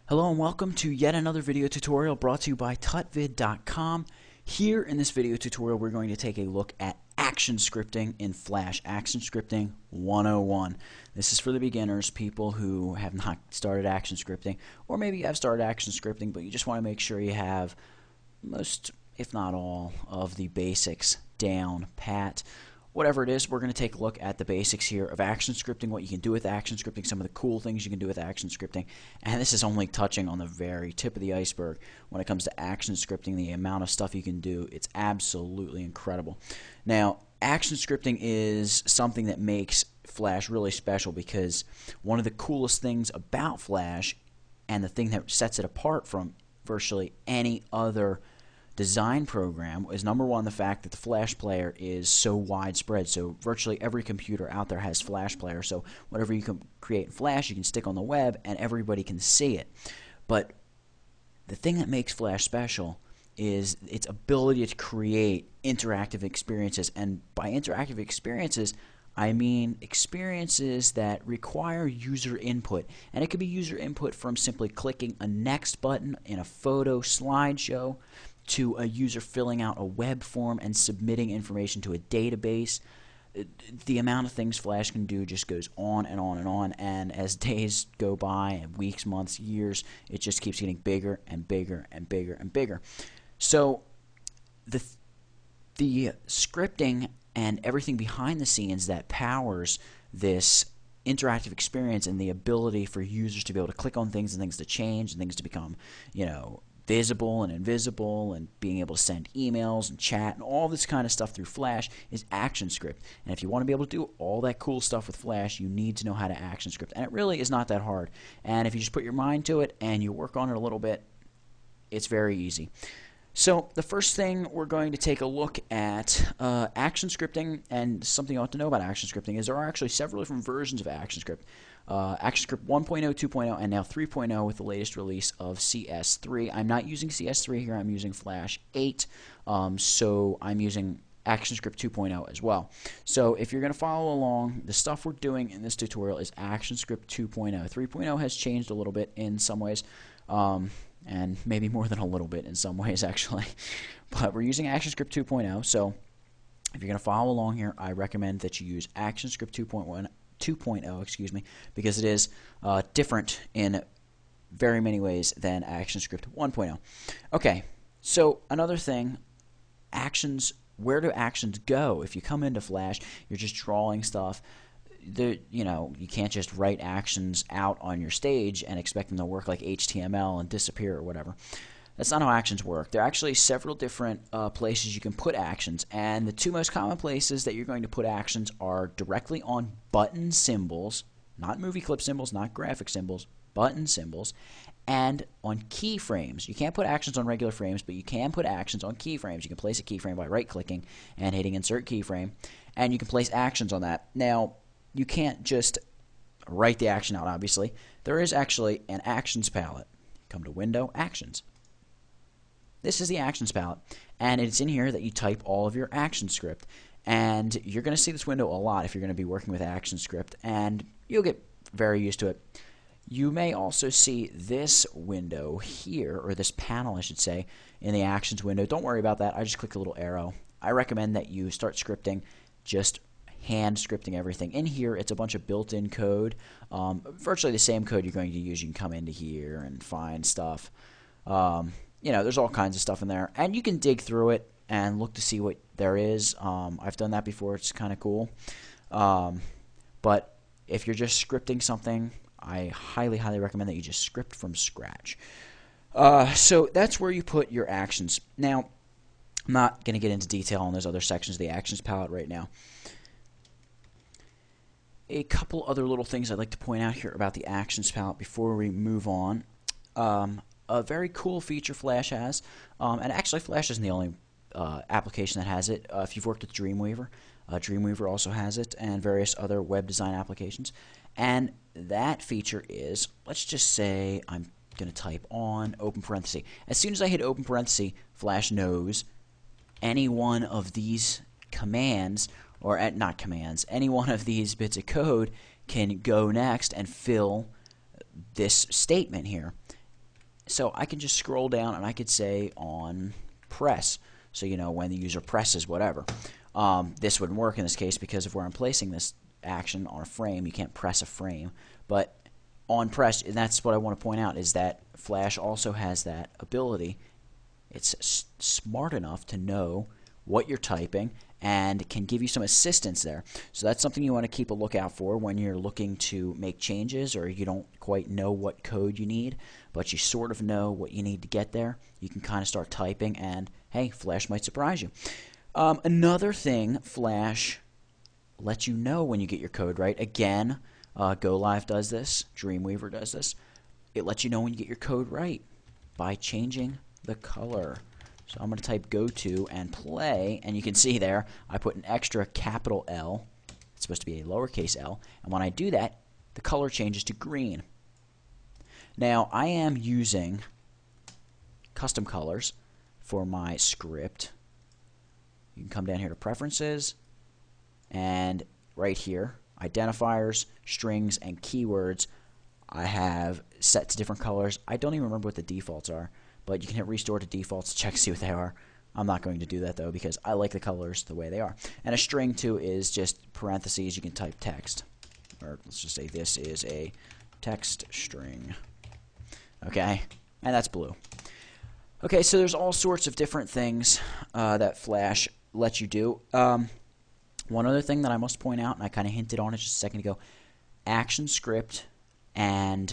Hello and welcome to yet another video tutorial brought to you by tutvid.com. Here in this video tutorial we're going to take a look at action scripting in Flash, Action Scripting 101. This is for the beginners, people who have not started action scripting, or maybe you have started action scripting but you just want to make sure you have most, if not all, of the basics down pat. Whatever it is, we're going to take a look at the basics here of action scripting, what you can do with action scripting, some of the cool things you can do with action scripting, and this is only touching on the very tip of the iceberg when it comes to action scripting. The amount of stuff you can do, it's absolutely incredible. Now, action scripting is something that makes Flash really special because one of the coolest things about Flash, and the thing that sets it apart from virtually any other design program, is number one, the fact that the Flash player is so widespread. So virtually every computer out there has Flash player. So whatever you can create in Flash, you can stick on the web and everybody can see it. But the thing that makes Flash special is its ability to create interactive experiences. And by interactive experiences, I mean experiences that require user input. And it could be user input from simply clicking a next button in a photo slideshow, to a user filling out a web form and submitting information to a database. The amount of things Flash can do just goes on and on and on, and as days go by, and weeks, months, years, it just keeps getting bigger and bigger and bigger and bigger. So the scripting and everything behind the scenes that powers this interactive experience and the ability for users to be able to click on things and things to change and things to become, visible and invisible, and being able to send emails and chat and all this kind of stuff through Flash is ActionScript. And if you want to be able to do all that cool stuff with Flash, you need to know how to ActionScript. And it really is not that hard. And if you just put your mind to it and you work on it a little bit, it's very easy. So the first thing we're going to take a look at action scripting, and something you ought to know about action scripting is there are actually several different versions of ActionScript. ActionScript 1.0, 2.0, and now 3.0 with the latest release of CS3. I'm not using CS3 here, I'm using Flash 8, so I'm using ActionScript 2.0 as well. So if you're going to follow along, the stuff we're doing in this tutorial is ActionScript 2.0. 3.0 has changed a little bit in some ways, and maybe more than a little bit in some ways actually, but we're using ActionScript 2.0, so if you're going to follow along here, I recommend that you use ActionScript 2.0, excuse me, because it is different in very many ways than ActionScript 1.0. Okay, so another thing, actions. Where do actions go? If you come into Flash, you're just drawing stuff. You can't just write actions out on your stage and expect them to work like HTML and disappear or whatever. That's not how actions work. There are actually several different places you can put actions, and the two most common places that you're going to put actions are directly on button symbols, not movie clip symbols, not graphic symbols, button symbols, and on keyframes. You can't put actions on regular frames, but you can put actions on keyframes. You can place a keyframe by right-clicking and hitting Insert Keyframe, and you can place actions on that. Now, you can't just write the action out, obviously. There is actually an Actions palette. Come to Window, Actions. This is the Actions palette, and it's in here that you type all of your action script. And you're going to see this window a lot if you're going to be working with ActionScript, and you'll get very used to it. You may also see this window here, or this panel, I should say, in the Actions window. Don't worry about that. I just click the little arrow. I recommend that you start scripting, just hand scripting everything. In here, it's a bunch of built-in code. Virtually the same code you're going to use. You can come into here and find stuff. There's all kinds of stuff in there, and you can dig through it and look to see what there is. I've done that before. It's kind of cool. But if you're just scripting something, I highly, highly recommend that you just script from scratch. So that's where you put your actions. Now, I'm not going to get into detail on those other sections of the Actions palette right now. A couple other little things I'd like to point out here about the Actions palette before we move on. A very cool feature Flash has, and actually Flash isn't the only application that has it. If you've worked with Dreamweaver, Dreamweaver also has it, and various other web design applications. And that feature is, let's just say I'm going to type on open parenthesis. As soon as I hit open parenthesis, Flash knows any one of these commands, or not commands, any one of these bits of code can go next and fill this statement here. So I can just scroll down and I could say on press. So when the user presses whatever. This wouldn't work in this case because if I'm placing this action on a frame, you can't press a frame. But on press, and that's what I want to point out, is that Flash also has that ability. It's smart enough to know what you're typing and can give you some assistance there. So that's something you want to keep a lookout for when you're looking to make changes or you don't quite know what code you need, but you sort of know what you need to get there. You can kind of start typing and, hey, Flash might surprise you. Another thing Flash lets you know when you get your code right. Again, GoLive does this. Dreamweaver does this. It lets you know when you get your code right by changing the color. So I'm going to type go to and play, and you can see there I put an extra capital L. It's supposed to be a lowercase l, and when I do that, the color changes to green. Now I am using custom colors for my script. You can come down here to preferences, and right here, identifiers, strings, and keywords, I have set to different colors. I don't even remember what the defaults are, but you can hit restore to defaults to check to see what they are. I'm not going to do that though because I like the colors the way they are. And a string too is just parentheses. You can type text, or let's just say this is a text string. Okay, and that's blue. Okay, so there's all sorts of different things that Flash lets you do. One other thing that I must point out, and I kind of hinted on it just a second ago, ActionScript and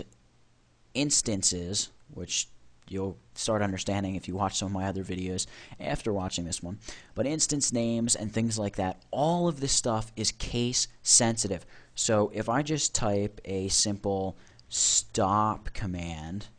instances, which you'll start understanding if you watch some of my other videos after watching this one. But instance names and things like that, all of this stuff is case sensitive. So if I just type a simple stop command,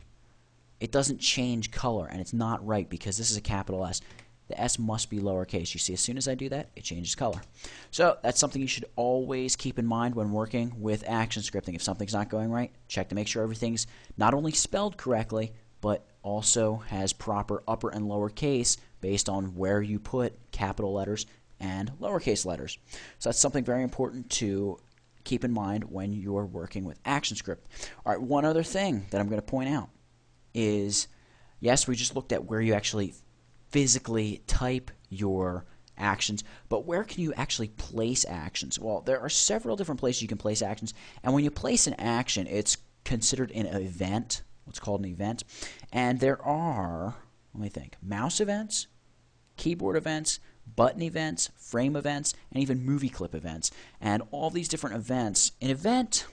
it doesn't change color, and it's not right because this is a capital S. The S must be lowercase. You see, as soon as I do that, it changes color. So that's something you should always keep in mind when working with action scripting. If something's not going right, check to make sure everything's not only spelled correctly, but also has proper upper and lower case based on where you put capital letters and lowercase letters. So that's something very important to keep in mind when you're working with ActionScript. All right, one other thing that I'm going to point out is, yes, we just looked at where you actually physically type your actions, but where can you actually place actions? Well, there are several different places you can place actions, and when you place an action, it's considered an event, what's called an event, and there are, let me think, mouse events, keyboard events, button events, frame events, and even movie clip events. And all these different events, an event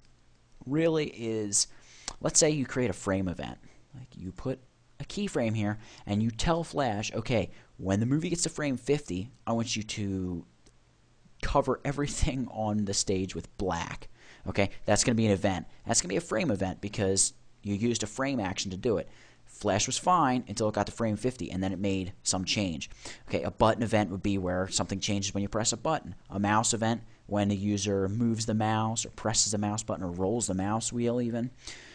really is, let's say you create a frame event, like you put a keyframe here, and you tell Flash, okay, when the movie gets to frame 50, I want you to cover everything on the stage with black. Okay, that's going to be an event. That's going to be a frame event because you used a frame action to do it. Flash was fine until it got to frame 50, and then it made some change. Okay, a button event would be where something changes when you press a button. A mouse event, when the user moves the mouse or presses the mouse button or rolls the mouse wheel even.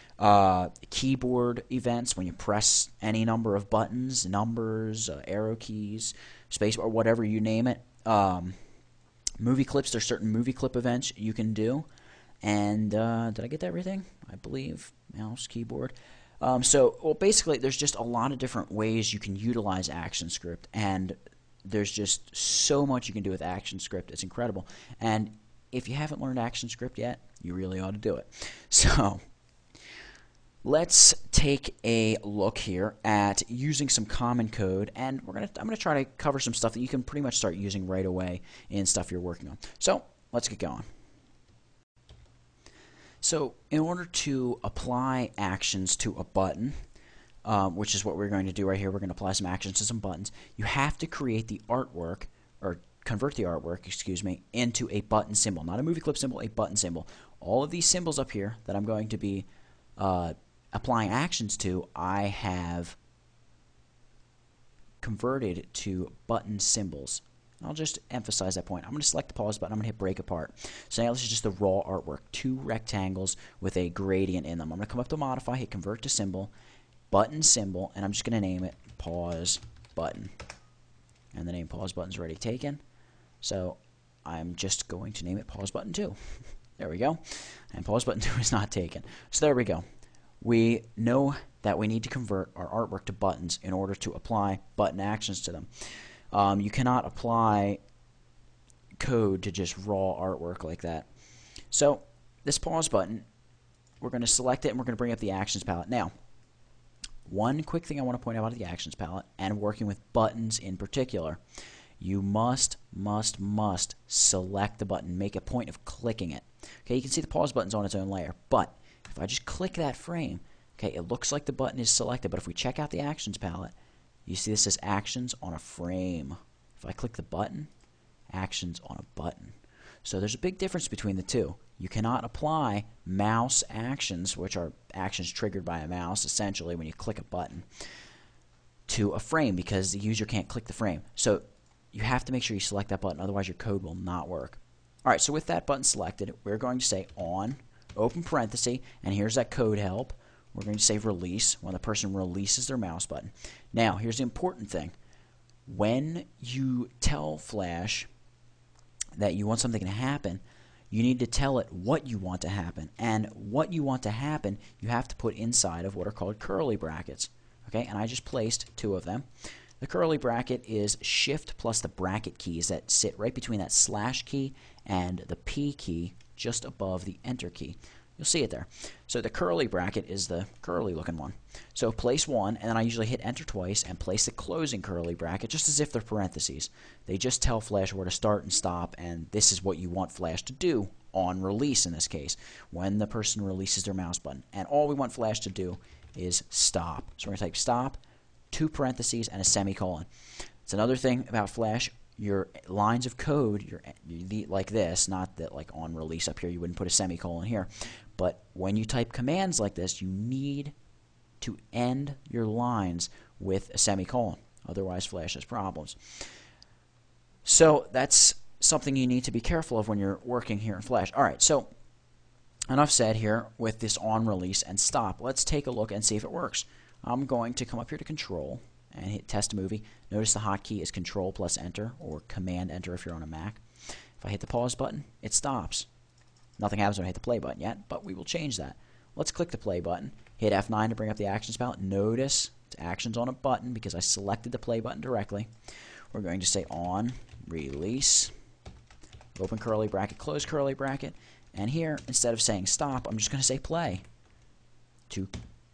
Keyboard events, when you press any number of buttons, numbers, arrow keys, space, or whatever you name it. Movie clips, there's certain movie clip events you can do. And did I get everything? I believe. Mouse, keyboard. Well, basically, there's just a lot of different ways you can utilize ActionScript, and there's just so much you can do with ActionScript. It's incredible. And if you haven't learned ActionScript yet, you really ought to do it. So let's take a look here at using some common code, and I'm going to try to cover some stuff that you can pretty much start using right away in stuff you're working on. So let's get going. So in order to apply actions to a button, which is what we're going to do right here, we're going to apply some actions to some buttons, you have to create the artwork, or convert the artwork, excuse me, into a button symbol. Not a movie clip symbol, a button symbol. All of these symbols up here that I'm going to be applying actions to, I have converted to button symbols. I'll just emphasize that point. I'm going to select the pause button. I'm going to hit break apart. So now this is just the raw artwork. 2 rectangles with a gradient in them. I'm going to come up to modify, hit convert to symbol, button symbol, and I'm just going to name it pause button. And the name pause button is already taken. So I'm just going to name it pause button 2. There we go. And pause button 2 is not taken. So there we go. We know that we need to convert our artwork to buttons in order to apply button actions to them. You cannot apply code to just raw artwork like that. So this pause button, we're going to select it and we're going to bring up the actions palette. Now, one quick thing I want to point out about the actions palette and working with buttons in particular, you must select the button. Make a point of clicking it. Okay, you can see the pause button's on its own layer, but if I just click that frame, okay, it looks like the button is selected, but if we check out the actions palette, you see this says actions on a frame. If I click the button, actions on a button. So there's a big difference between the two. You cannot apply mouse actions, which are actions triggered by a mouse, essentially, when you click a button, to a frame because the user can't click the frame. So you have to make sure you select that button, otherwise your code will not work. Alright, so with that button selected, we're going to say on, open parenthesis, and here's that code help. We're going to say release when the person releases their mouse button. Now, here's the important thing. When you tell Flash that you want something to happen, you need to tell it what you want to happen. And what you want to happen, you have to put inside of what are called curly brackets. Okay, and I just placed 2 of them. The curly bracket is shift plus the bracket keys that sit right between that slash key and the P key just above the enter key. You'll see it there. So the curly bracket is the curly looking one. So place 1, and then I usually hit enter twice and place the closing curly bracket just as if they're parentheses. They just tell Flash where to start and stop, and this is what you want Flash to do on release in this case, when the person releases their mouse button. And all we want Flash to do is stop. So we're going to type stop, 2 parentheses, and a semicolon. It's another thing about Flash. Your lines of code, like this, not that like on release up here, you wouldn't put a semicolon here. But when you type commands like this, you need to end your lines with a semicolon. Otherwise, Flash has problems. So that's something you need to be careful of when you're working here in Flash. All right, so enough said here with this on release and stop. Let's take a look and see if it works. I'm going to come up here to Control and hit Test Movie. Notice the hotkey is Control plus Enter, or Command Enter if you're on a Mac. If I hit the pause button, it stops. Nothing happens when I hit the play button yet, but we will change that. Let's click the play button, hit F9 to bring up the actions palette. Notice it's actions on a button because I selected the play button directly. We're going to say on, release, open curly bracket, close curly bracket, and here, instead of saying stop, I'm just going to say play. 2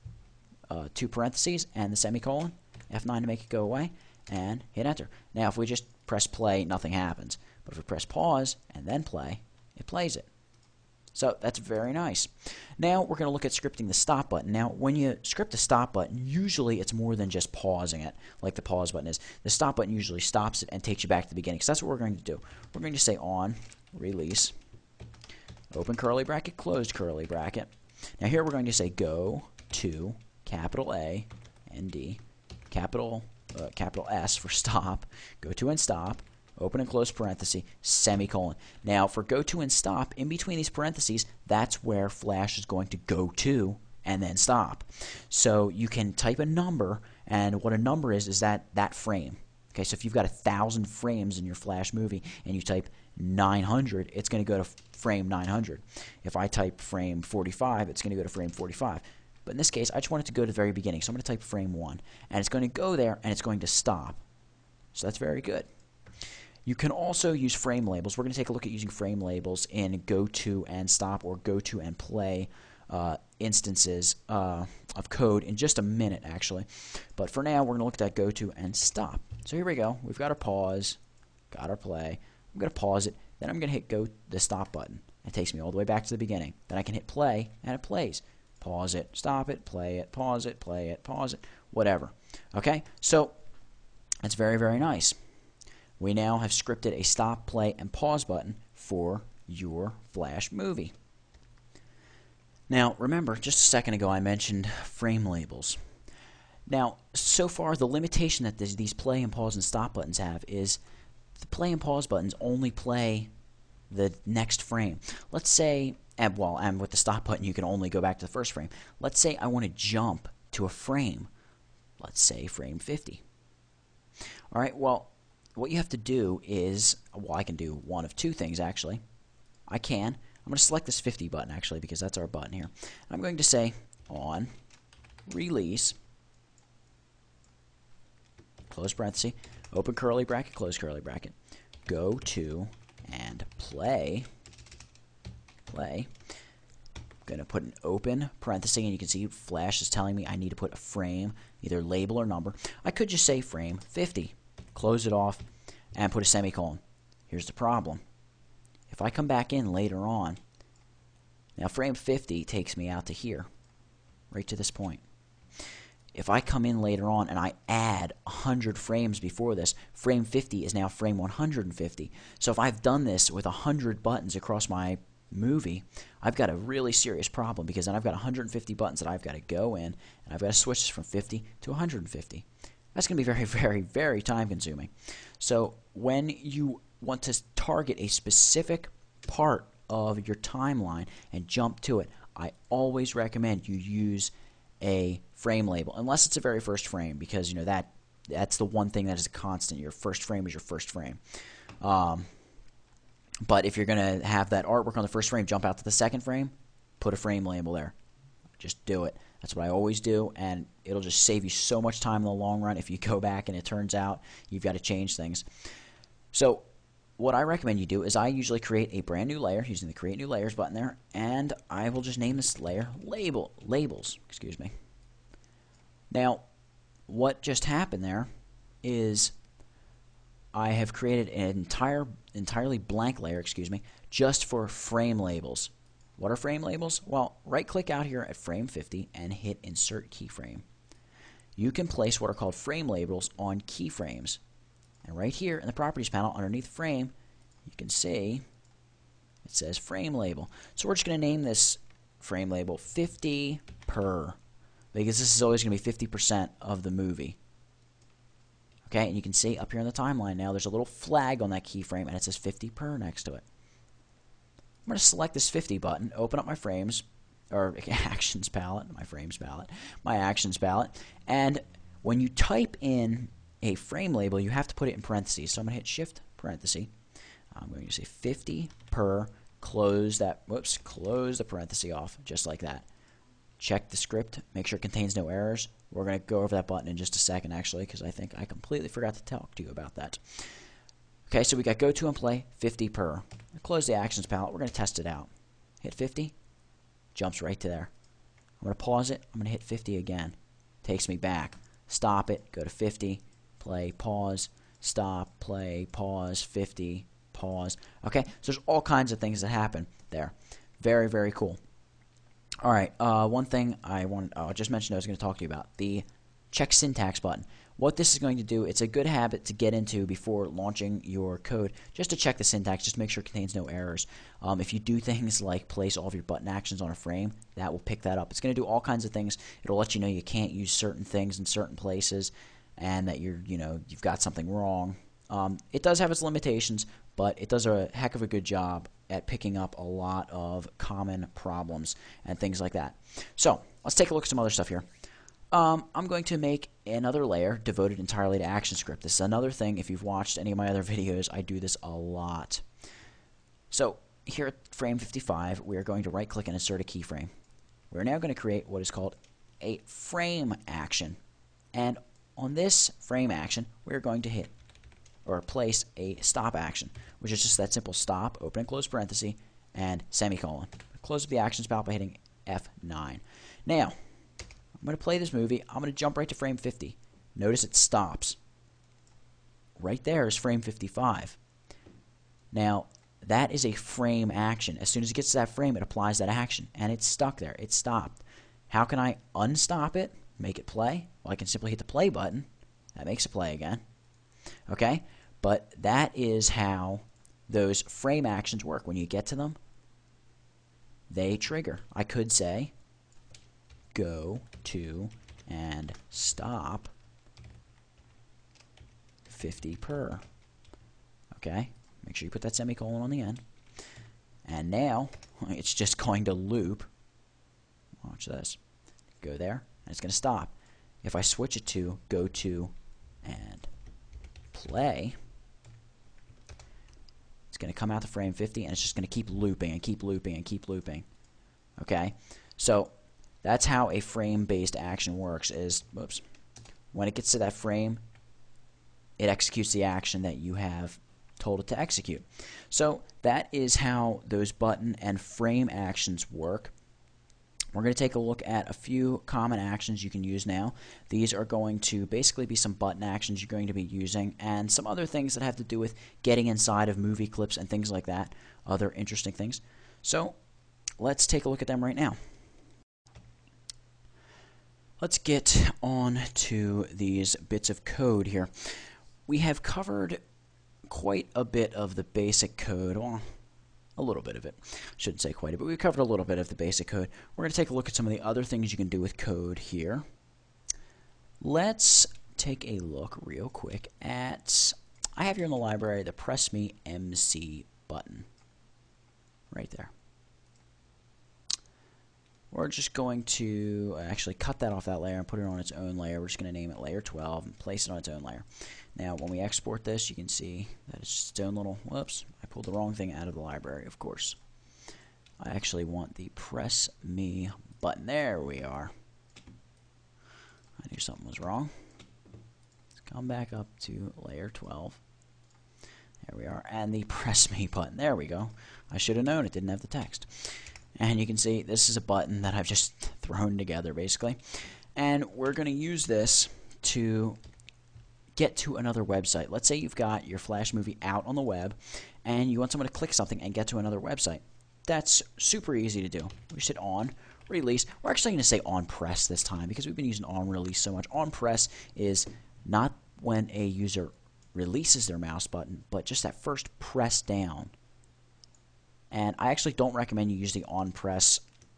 parentheses and the semicolon, F9 to make it go away, and hit enter. Now, if we just press play, nothing happens. But if we press pause and then play, it plays it. So that's very nice. Now we're going to look at scripting the stop button. Now when you script the stop button, usually it's more than just pausing it like the pause button is. The stop button usually stops it and takes you back to the beginning. So that's what we're going to do. We're going to say on, release, open curly bracket, closed curly bracket. Now here we're going to say go to capital A and D, capital S for stop, go to and stop, open and close parenthesis, semicolon. Now, for go to and stop, in between these parentheses, that's where Flash is going to go to and then stop. So you can type a number, and what a number is that frame. Okay, so if you've got 1,000 frames in your Flash movie and you type 900, it's going to go to frame 900. If I type frame 45, it's going to go to frame 45. But in this case, I just want it to go to the very beginning. So I'm going to type frame 1, and it's going to go there, and it's going to stop. So that's very good. You can also use frame labels. We're going to take a look at using frame labels in go to and stop or go to and play instances of code in just a minute, actually. But for now, we're going to look at that go to and stop. So here we go. We've got our pause, got our play. I'm going to pause it. Then I'm going to hit the stop button. It takes me all the way back to the beginning. Then I can hit play, and it plays. Pause it, stop it, play it, pause it, play it, pause it, whatever. Okay? So that's very, very nice. We now have scripted a stop, play, and pause button for your Flash movie. Now, remember, just a second ago I mentioned frame labels. Now, so far, the limitation that these play and pause and stop buttons have is the play and pause buttons only play the next frame. Let's say, and with the stop button, you can only go back to the first frame. Let's say I want to jump to a frame. Let's say frame 50. All right, well, what you have to do is, I can do one of 2 things, actually. I'm going to select this 50 button, actually, because that's our button here. I'm going to say on, release, close parenthesis, open curly bracket, close curly bracket, go to, and play. I'm going to put an open parenthesis, and you can see Flash is telling me I need to put a frame, either label or number. I could just say frame 50, close it off, and put a semicolon. Here's the problem. If I come back in later on, now frame 50 takes me out to here, right to this point. If I come in later on and I add 100 frames before this, frame 50 is now frame 150. So if I've done this with 100 buttons across my movie, I've got a really serious problem, because then I've got 150 buttons that I've got to go in, and I've got to switch this from 50 to 150. That's going to be very, very, very time consuming. So when you want to target a specific part of your timeline and jump to it, I always recommend you use a frame label, unless it's the very first frame, because you know that's the one thing that is a constant. Your first frame is your first frame. But if you're going to have that artwork on the first frame jump out to the second frame, put a frame label there. Just do it. That's what I always do, and it'll just save you so much time in the long run if you go back and it turns out you've got to change things. So what I recommend you do is I usually create a brand new layer using the Create New Layers button there, and I will just name this layer Labels. Excuse me. Now, what just happened there is I have created an entirely blank layer, just for frame labels. What are frame labels? Well, right-click out here at frame 50 and hit Insert Keyframe. You can place what are called frame labels on keyframes. And right here in the Properties panel underneath Frame, you can see it says Frame Label. So we're just going to name this frame label 50 per, because this is always going to be 50% of the movie. Okay, and you can see up here in the timeline now there's a little flag on that keyframe, and it says 50 per next to it. I'm going to select this 50 button, open up my frames, or actions palette, my actions palette, and when you type in a frame label, you have to put it in parentheses. So I'm going to hit Shift parenthesis. I'm going to say 50 per, close the parenthesis off, just like that. Check the script, make sure it contains no errors. We're going to go over that button in just a second, actually, because I think I completely forgot to talk to you about that. Okay, so we got go to and play 50 per. Close the actions palette. We're going to test it out. Hit 50, jumps right to there. I'm going to pause it. I'm going to hit 50 again. Takes me back. Stop it. Go to 50. Play. Pause. Stop. Play. Pause. 50. Pause. Okay, so there's all kinds of things that happen there. Very, very cool. All right, one thing I just mentioned I was going to talk to you about, the check syntax button. What this is going to do, it's a good habit to get into before launching your code, just to check the syntax, just make sure it contains no errors. If you do things like place all of your button actions on a frame, that will pick that up. It's going to do all kinds of things. It'll let you know you can't use certain things in certain places, and that you've got something wrong. It does have its limitations, but it does a heck of a good job at picking up a lot of common problems and things like that. So let's take a look at some other stuff here. I'm going to make another layer devoted entirely to ActionScript. This is another thing, if you've watched any of my other videos, I do this a lot. So here at frame 55, we are going to right-click and insert a keyframe. We're now going to create what is called a frame action. And on this frame action, we're going to hit or place a stop action, which is just that simple stop, open and close parenthesis, and semicolon. Close up the actions palette by hitting F9. Now, I'm going to play this movie. I'm going to jump right to frame 50. Notice it stops. Right there is frame 55. Now, that is a frame action. As soon as it gets to that frame, it applies that action, and it's stuck there. It's stopped. How can I unstop it, make it play? Well, I can simply hit the play button. That makes it play again. Okay? But that is how those frame actions work. When you get to them, they trigger. I could say go to and stop 50 per. Okay? Make sure you put that semicolon on the end. And now it's just going to loop. Watch this. Go there, and it's going to stop. If I switch it to go to and play, it's going to come out to frame 50, and it's just going to keep looping and keep looping and keep looping. Okay? So That's how a frame-based action works, is, whoops, when it gets to that frame, it executes the action that you have told it to execute. So that is how those button and frame actions work. We're going to take a look at a few common actions you can use now. These are going to basically be some button actions you're going to be using, and some other things that have to do with getting inside of movie clips and things like that, other interesting things. So let's take a look at them right now. Let's get on to these bits of code here. We have covered quite a bit of the basic code. Well, a little bit of it. Shouldn't say quite a bit. We covered a little bit of the basic code. We're going to take a look at some of the other things you can do with code here. Let's take a look real quick at, I have here in the library the Press Me MC button. Right there. We're just going to actually cut that off that layer and put it on its own layer. We're just going to name it layer 12 and place it on its own layer. Now, when we export this, you can see that it's just its own little, whoops, I pulled the wrong thing out of the library, of course. I actually want the Press Me button. There we are. I knew something was wrong. Let's come back up to layer 12. There we are. And the Press Me button. There we go. I should have known it didn't have the text. And you can see this is a button that I've just thrown together, basically. And we're going to use this to get to another website. Let's say you've got your Flash movie out on the web, and you want someone to click something and get to another website. That's super easy to do. We just hit on release. We're actually going to say on press this time because we've been using on release so much. On press is not when a user releases their mouse button, but just that first press down. And I actually don't recommend you use the on press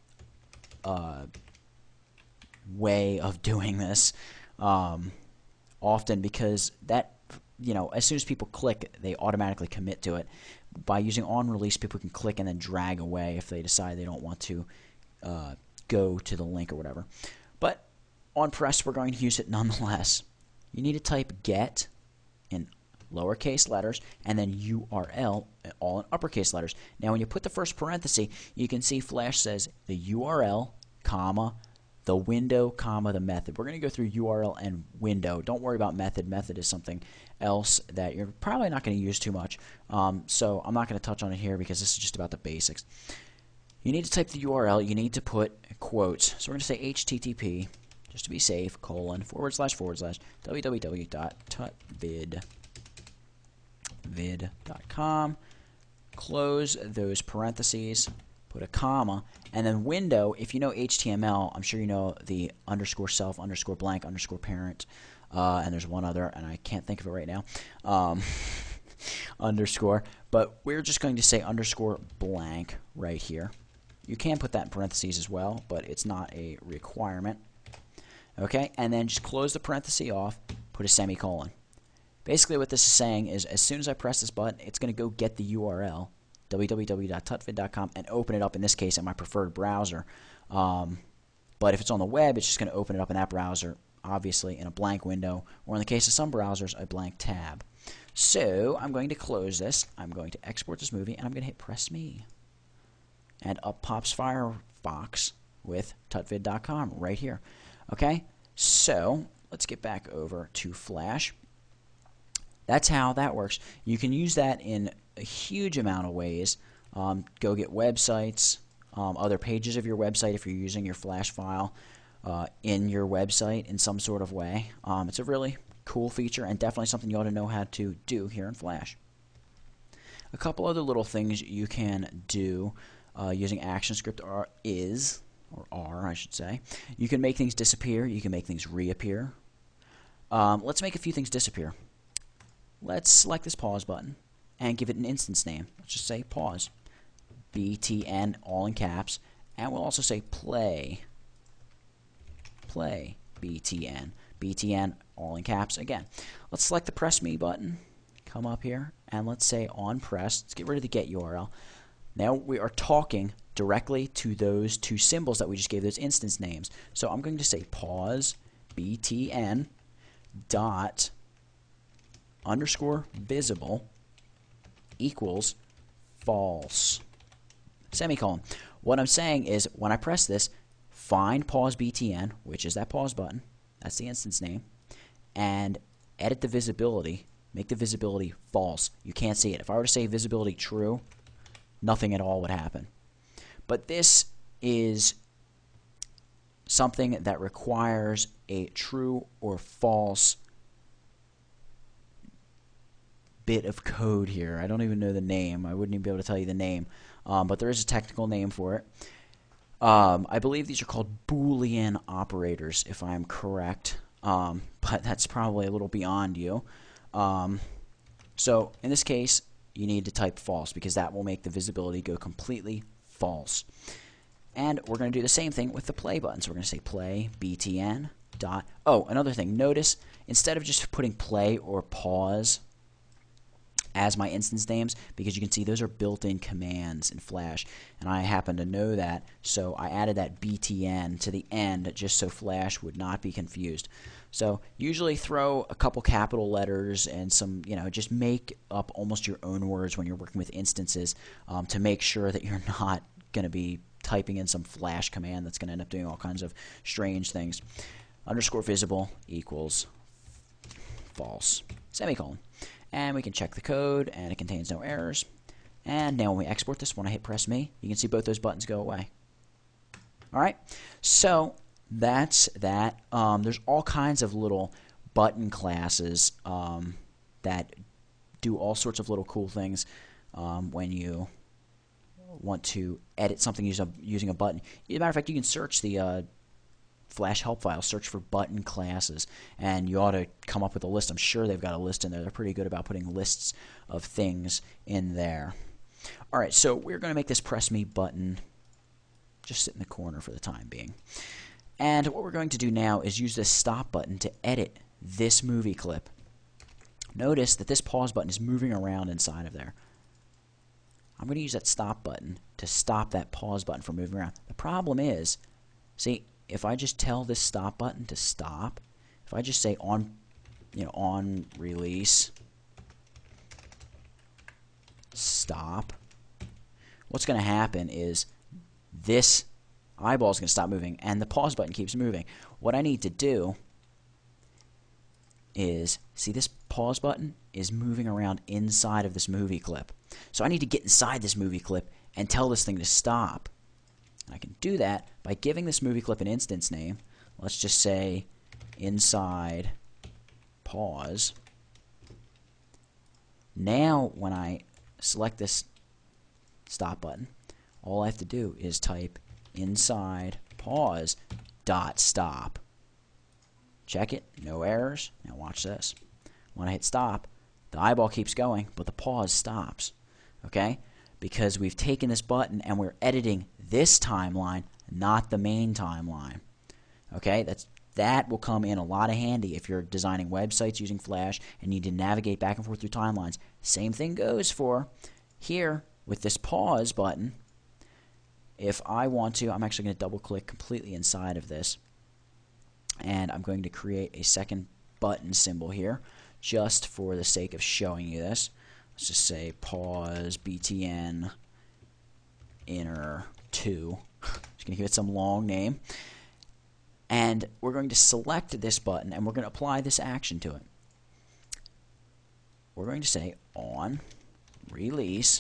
way of doing this often, because that, as soon as people click, they automatically commit to it. By using on release, people can click and then drag away if they decide they don't want to go to the link or whatever. But on press, we're going to use it nonetheless. You need to type get in lowercase letters and then URL all in uppercase letters. Now, when you put the first parenthesis, you can see Flash says the URL, comma, the window, comma, the method. We're going to go through URL and window. Don't worry about method. Method is something else that you're probably not going to use too much. So I'm not going to touch on it here because this is just about the basics. You need to type the URL. You need to put quotes. So we're going to say HTTP, just to be safe, //www.tutvid.com. Close those parentheses. Put a comma, and then window. If you know HTML, I'm sure you know the underscore self, underscore blank, underscore parent, and there's one other, and I can't think of it right now, underscore, but we're just going to say underscore blank right here. You can put that in parentheses as well, but it's not a requirement. Okay, and then just close the parenthesis off, put a semicolon. Basically what this is saying is as soon as I press this button, it's going to go get the URL, www.tutvid.com, and open it up, in this case, in my preferred browser. But if it's on the web, it's just going to open it up in that browser, obviously in a blank window, or in the case of some browsers, a blank tab. So I'm going to close this. I'm going to export this movie, and I'm going to hit Press Me. And up pops Firefox with tutvid.com right here. Okay, so let's get back over to Flash. That's how that works. You can use that in a huge amount of ways. Go get websites, other pages of your website if you're using your Flash file in your website in some sort of way. It's a really cool feature and definitely something you ought to know how to do here in Flash. A couple other little things you can do using ActionScript are I should say. You can make things disappear. You can make things reappear. Let's make a few things disappear. Let's select this pause button and give it an instance name. Let's just say pause. BTN, all in caps. And we'll also say play. Play, BTN. BTN, all in caps again. Let's select the Press Me button. Come up here, and let's say on press. Let's get rid of the get URL. Now we are talking directly to those two symbols that we just gave those instance names. So I'm going to say pause BTN dot underscore visible equals false. Semicolon. What I'm saying is when I press this, find pause BTN, which is that pause button, that's the instance name, and edit the visibility, make the visibility false. You can't see it. If I were to say visibility true, nothing at all would happen. But this is something that requires a true or false bit of code here. I don't even know the name. I wouldn't even be able to tell you the name, but there is a technical name for it. I believe these are called Boolean operators, if I'm correct, but that's probably a little beyond you. So in this case, you need to type false because that will make the visibility go completely false. And we're going to do the same thing with the play button. So we're going to say play btn dot. Oh, another thing. Notice instead of just putting play or pause as my instance names, because you can see those are built-in commands in Flash, and I happen to know that, so I added that btn to the end just so Flash would not be confused. So usually throw a couple capital letters and some, just make up almost your own words when you're working with instances to make sure that you're not going to be typing in some Flash command that's going to end up doing all kinds of strange things. Underscore visible equals false, semicolon. And we can check the code, and it contains no errors. And now when we export this, when I hit press me, you can see both those buttons go away. All right, so that's that. There's all kinds of little button classes that do all sorts of little cool things when you want to edit something using a button. As a matter of fact, you can search the Flash help file, search for button classes, and you ought to come up with a list. I'm sure they've got a list in there. They're pretty good about putting lists of things in there. All right, so we're going to make this press me button just sit in the corner for the time being. And what we're going to do now is use this stop button to edit this movie clip. Notice that this pause button is moving around inside of there. I'm going to use that stop button to stop that pause button from moving around. The problem is, see, if I just tell this stop button to stop, if I just say on release, stop, what's going to happen is this eyeball is going to stop moving and the pause button keeps moving. What I need to do is, see, this pause button is moving around inside of this movie clip. So I need to get inside this movie clip and tell this thing to stop. I can do that by giving this movie clip an instance name. Let's just say inside pause. Now when I select this stop button, all I have to do is type inside pause dot stop. Check it, no errors. Now watch this. When I hit stop, the eyeball keeps going, but the pause stops. Okay? Because we've taken this button and we're editing this timeline, not the main timeline. Okay? That will come in a lot of handy if you're designing websites using Flash and need to navigate back and forth through timelines. Same thing goes for here with this pause button. If I want to, I'm actually going to double click completely inside of this, and I'm going to create a second button symbol here just for the sake of showing you this. Let's just say pause btn inner 2. Just going to give it some long name. And we're going to select this button and we're going to apply this action to it. We're going to say on release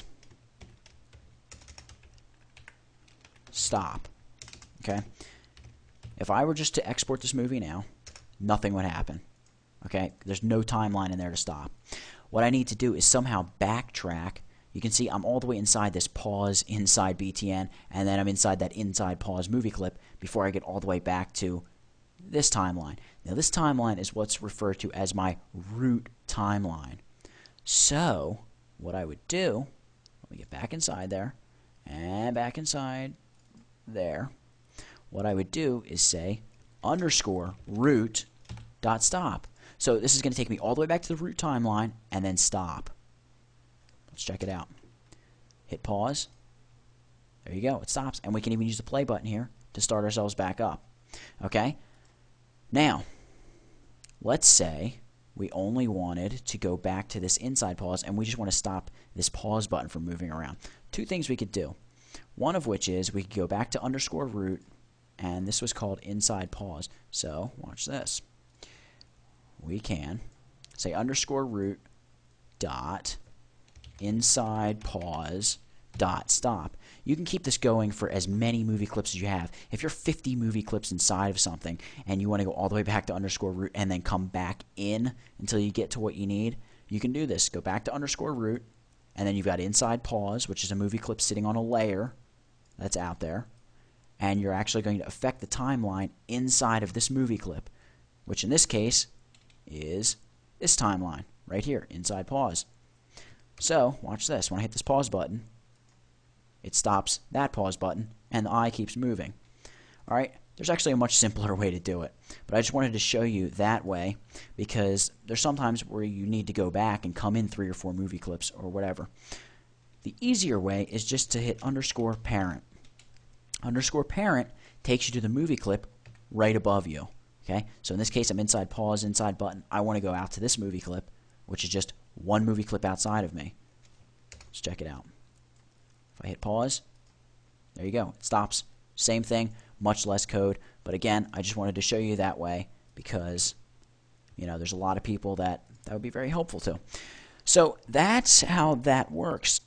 stop. Okay? If I were just to export this movie now, nothing would happen. Okay? There's no timeline in there to stop. What I need to do is somehow backtrack. You can see I'm all the way inside this pause inside BTN, and then I'm inside that inside pause movie clip before I get all the way back to this timeline. Now this timeline is what's referred to as my root timeline. So what I would do, let me get back inside there, and back inside there. What I would do is say underscore root dot stop. So this is going to take me all the way back to the root timeline and then stop. Let's check it out. Hit pause. There you go. It stops. And we can even use the play button here to start ourselves back up. Okay? Now, let's say we only wanted to go back to this inside pause and we just want to stop this pause button from moving around. Two things we could do. One of which is we could go back to underscore root and this was called inside pause. So watch this. We can say underscore root dot inside pause dot stop. You can keep this going for as many movie clips as you have. If you're 50 movie clips inside of something and you want to go all the way back to underscore root and then come back in until you get to what you need, you can do this. Go back to underscore root, and then you've got inside pause, which is a movie clip sitting on a layer that's out there, and you're actually going to affect the timeline inside of this movie clip, which in this case is this timeline right here, inside pause. So watch this. When I hit this pause button, it stops that pause button, and the eye keeps moving. All right, there's actually a much simpler way to do it, but I just wanted to show you that way because there's sometimes where you need to go back and come in 3 or 4 movie clips or whatever. The easier way is just to hit underscore parent. Underscore parent takes you to the movie clip right above you. Okay, so in this case, I'm inside pause, inside button. I want to go out to this movie clip, which is just one movie clip outside of me. Let's check it out. If I hit pause, there you go. It stops. Same thing, much less code. But again, I just wanted to show you that way because, you know, there's a lot of people that would be very helpful to. So that's how that works.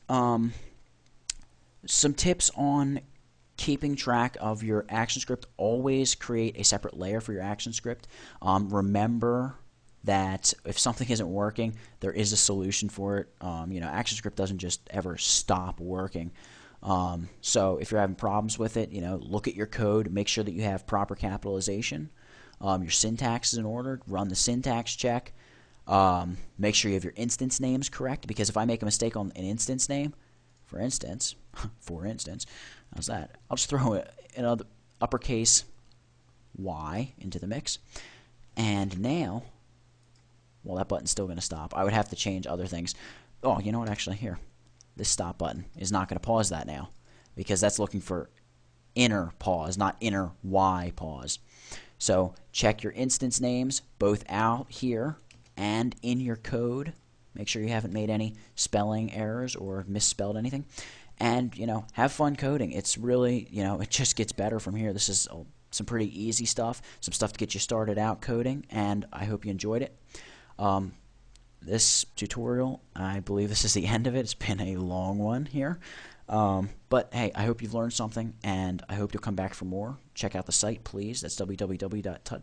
Some tips on keeping track of your ActionScript. Always create a separate layer for your ActionScript. Remember that if something isn't working, there is a solution for it. You know, ActionScript doesn't just ever stop working. So if you're having problems with it, you know, look at your code, make sure that you have proper capitalization. Your syntax is in order. Run the syntax check. Make sure you have your instance names correct, because if I make a mistake on an instance name, for instance, how's that? I'll just throw another uppercase Y into the mix, and now, well, that button's still going to stop. I would have to change other things. Oh, you know what? Actually, here, this stop button is not going to pause that now, because that's looking for inner pause, not inner Y pause. So check your instance names both out here and in your code. Make sure you haven't made any spelling errors or misspelled anything. And, you know, have fun coding. It's really, you know, it just gets better from here. This is some pretty easy stuff, some stuff to get you started out coding, and I hope you enjoyed it. This tutorial, I believe this is the end of it. It's been a long one here. But, hey, I hope you've learned something, and I hope you'll come back for more. Check out the site, please. That's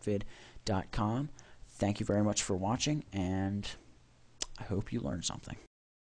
www.tutvid.com. Thank you very much for watching, and I hope you learned something.